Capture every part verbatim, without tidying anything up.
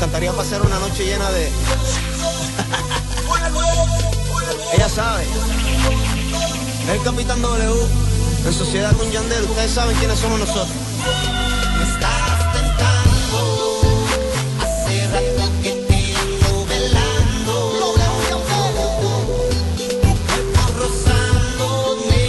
encantaría pasar una noche llena de... Ella sabe. Es el Capitán W, en sociedad con Yandel. Ustedes saben quiénes somos nosotros. Me estás tentando, hace rato que te ando velando, tu cuerpo rozándome,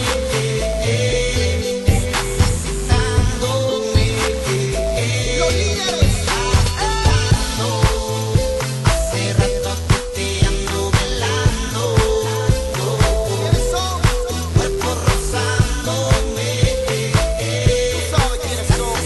estás excitándome, los líderes tentando, hace rato que te ando velando, tu cuerpo rozándome, tú sabes quiénes son.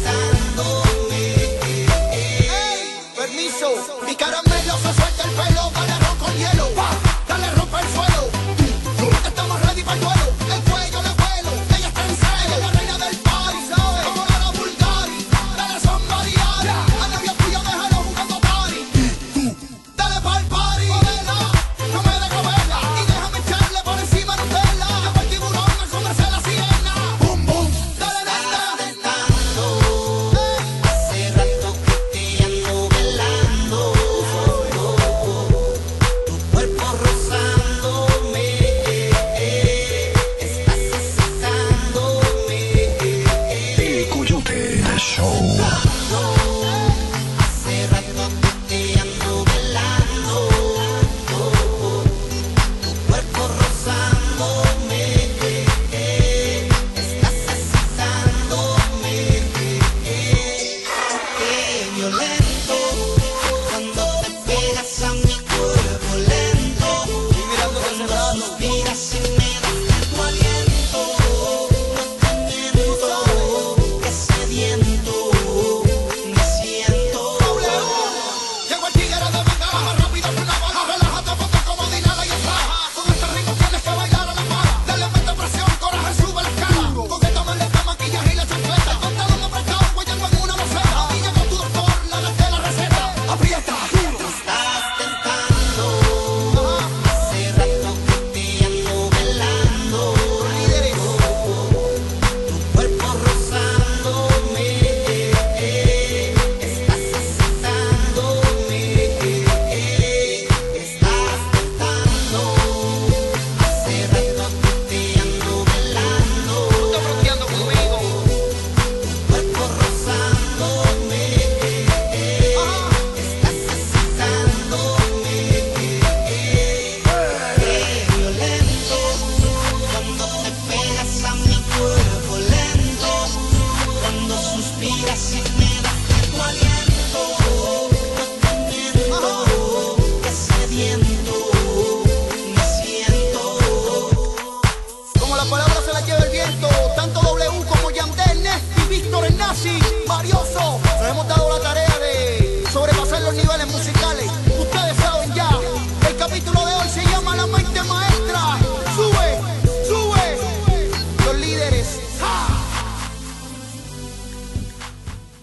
Permiso, mi caramelo se suelta el pelo, dale arroz con hielo, pa, dale rompe el suelo, estamos ready para el duelo, el cuello le vuelo, ella está en celo, la reina del party, ¿sabes? Como la Bulgari, dale somebody, a novia tuya déjalo jugando party, dale pa'l party, modela, no me dejo verla, y déjame echarle por encima Nutella, llevo el tiburón a comerse la sirena, bum bum, dale nena, tentando, hace rato que te ando velando, tu cuerpo rozándome, estás excitándome, El Coyote Show. hace rato que te ando velando, tu cuerpo rozándome, estás excitándome, qué violento.